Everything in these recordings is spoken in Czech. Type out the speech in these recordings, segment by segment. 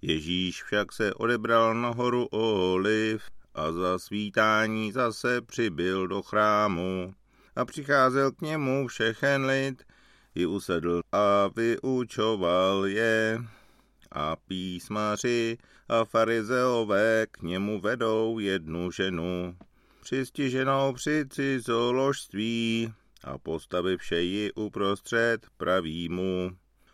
Ježíš však se odebral na horu Oliv a za svítání zase přibyl do chrámu. A přicházel k němu všechen lid, i usedl a vyučoval je. A písmaři a farizeové k němu vedou jednu ženu, přistiženou při cizoložství, a postavivše ji uprostřed praví mu: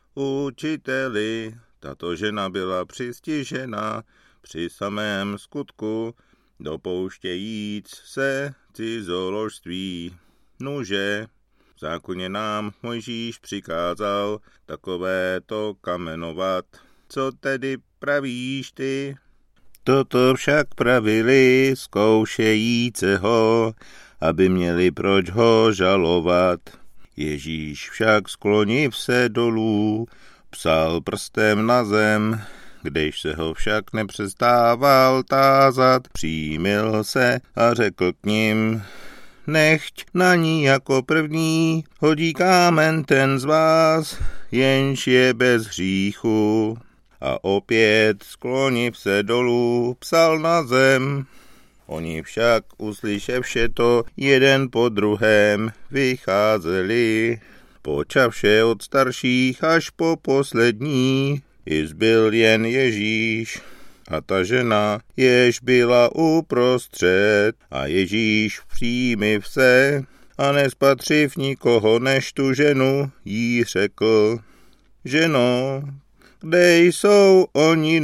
Učiteli, tato žena byla přistižena při samém skutku, dopouštějíc se cizoložství. Nuže, v zákoně nám Mojžíš přikázal takovéto kamenovat. Co tedy pravíš ty? Toto však pravili, zkoušejíce ho, aby měli proč ho žalovat. Ježíš však skloniv se dolů, psal prstem na zem. Když se ho však nepřestával tázat, přijmil se a řekl k nim: Nechť na ní jako první hodí kámen ten z vás, jenž je bez hříchu. A opět skloniv se dolů, psal na zem. Oni však, uslyševše to, jeden po druhém vycházeli, počavše od starších až po poslední, i zbyl jen Ježíš a ta žena, jež byla uprostřed, a Ježíš přijmiv se a nespatřiv nikoho než tu ženu, jí řekl: Ženo, kde jsou oni,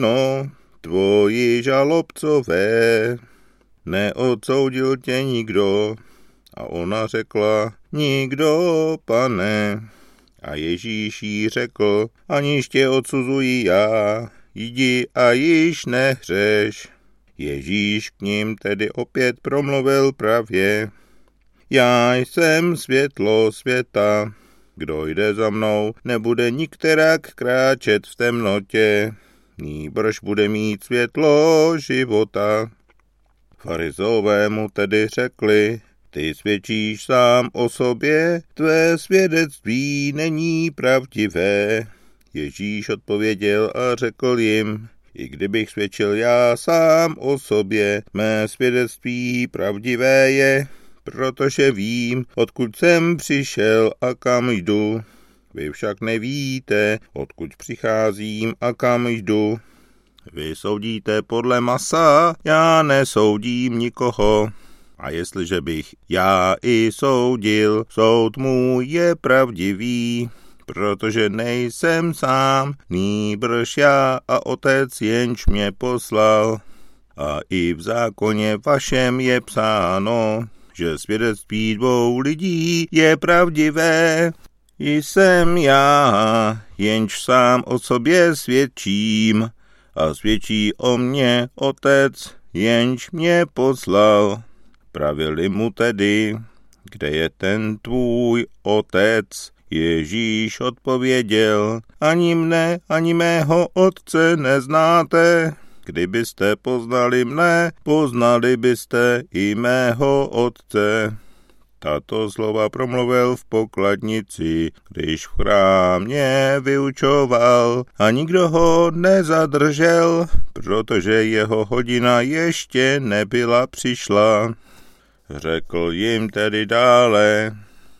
tvoji žalobcové? Neodsoudil tě nikdo? A ona řekla: Nikdo, Pane. A Ježíš jí řekl: Aniž tě odsuzuji já, jdi a již nehřeš. Ježíš k ním tedy opět promluvil pravě: Já jsem světlo světa. Kdo jde za mnou, nebude nikterak kráčet v temnotě, nýbrž bude mít světlo života. Farizeové mu tedy řekli: Ty svědčíš sám o sobě, tvé svědectví není pravdivé. Ježíš odpověděl a řekl jim: I kdybych svědčil já sám o sobě, mé svědectví pravdivé je, protože vím, odkud jsem přišel a kam jdu. Vy však nevíte, odkud přicházím a kam jdu. Vy soudíte podle masa, já nesoudím nikoho. A jestliže bych já i soudil, soud můj je pravdivý, protože nejsem sám, nýbrž já a Otec, jenž mě poslal. A i v zákoně vašem je psáno, že svědectví dvou lidí je pravdivé. Jsem já, jenž sám o sobě svědčím, a svědčí o mně Otec, jenž mě poslal. Pravili mu tedy: Kde je ten tvůj Otec? Ježíš odpověděl: Ani mne, ani mého Otce neznáte. Kdybyste poznali mne, poznali byste i mého Otce. Tato slova promluvil v pokladnici, když v chrámě vyučoval, a nikdo ho nezadržel, protože jeho hodina ještě nebyla přišla. Řekl jim tedy dále: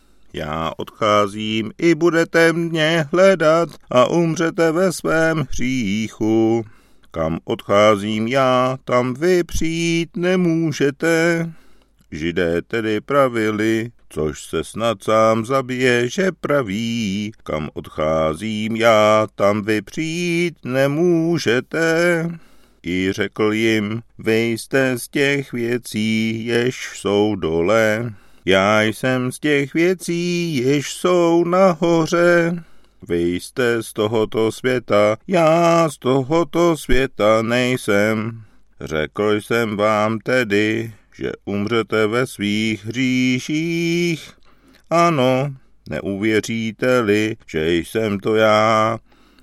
Já odcházím, i budete mě hledat a umřete ve svém hříchu. Kam odcházím já, tam vy přijít nemůžete. Židé tedy pravili, což se snad sám zabije, že praví: Kam odcházím já, tam vy přijít nemůžete. I řekl jim: Vy jste z těch věcí, jež jsou dole. Já jsem z těch věcí, jež jsou nahoře. Vy jste z tohoto světa, já z tohoto světa nejsem. Řekl jsem vám tedy, že umřete ve svých hříších. Ano, neuvěříte-li, že jsem to já,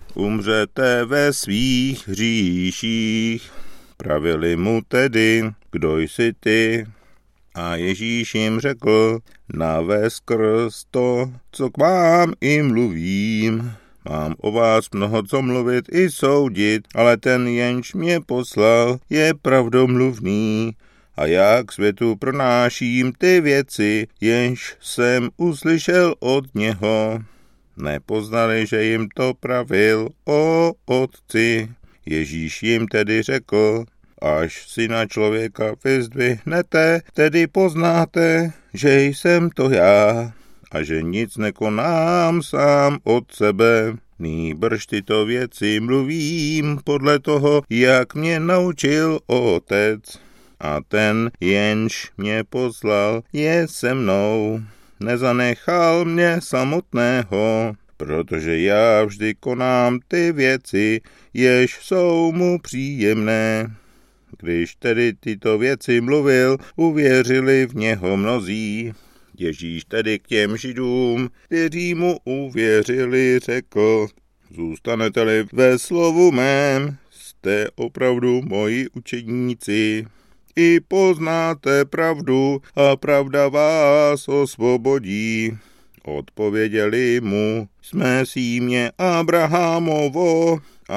umřete ve svých hříších. Pravili mu tedy: Kdo jsi ty? A Ježíš jim řekl: Naveskrz to, co k vám i mluvím. Mám o vás mnoho co mluvit i soudit, ale ten, jenž mě poslal, je pravdomluvný. A já k světu pronáším ty věci, jenž jsem uslyšel od něho. Nepoznali, že jim to pravil o Otci. Ježíš jim tedy řekl, až Syna člověka vyzdvihnete, tedy poznáte, že jsem to já a že nic nekonám sám od sebe. Nýbrž tyto věci mluvím podle toho, jak mě naučil Otec. A ten, jenž mě poslal, je se mnou. Nezanechal mě samotného, protože já vždy konám ty věci, jež jsou mu příjemné. Když tedy tyto věci mluvil, uvěřili v něho mnozí. Ježíš tedy k těm Židům, kteří mu uvěřili, řekl, zůstanete-li ve slovu mém, jste opravdu moji učedníci. I poznáte pravdu a pravda vás osvobodí. Odpověděli mu, jsme símě Abrahamovo